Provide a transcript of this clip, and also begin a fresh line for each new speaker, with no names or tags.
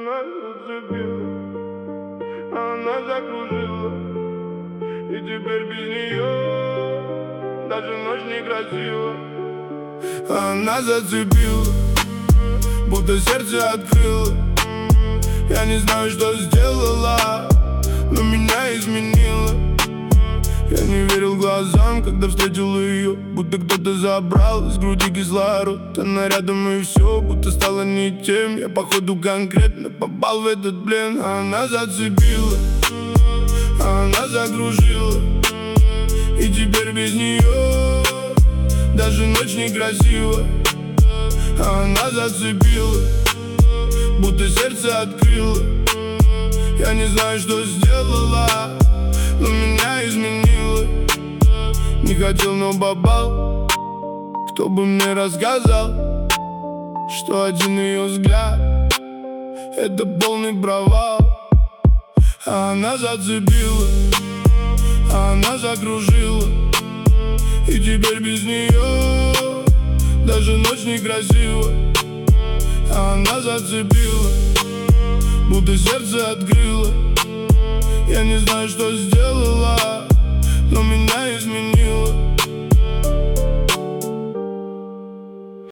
Она зацепила, она закружила, и теперь без нее даже ночь некрасива. Она зацепила, будто сердце открыла. Я не знаю, что сделала, но меня изменила. Я не верил глазам, когда встретил ее, будто кто-то забрал из груди кислород. Она рядом и все, будто стало не тем. Я походу конкретно попал в этот плен. Она зацепила, она закружила, и теперь без нее даже ночь некрасива. Она зацепила, будто сердце открыла. Я не знаю, что сделала, но меня изменила. Не хотел, но попал. Кто бы мне рассказал, что один ее взгляд — это полный провал. Она зацепила, она закружила, и теперь без нее даже ночь некрасива. Она зацепила, будто сердце открыла. Я не знаю, что сделать,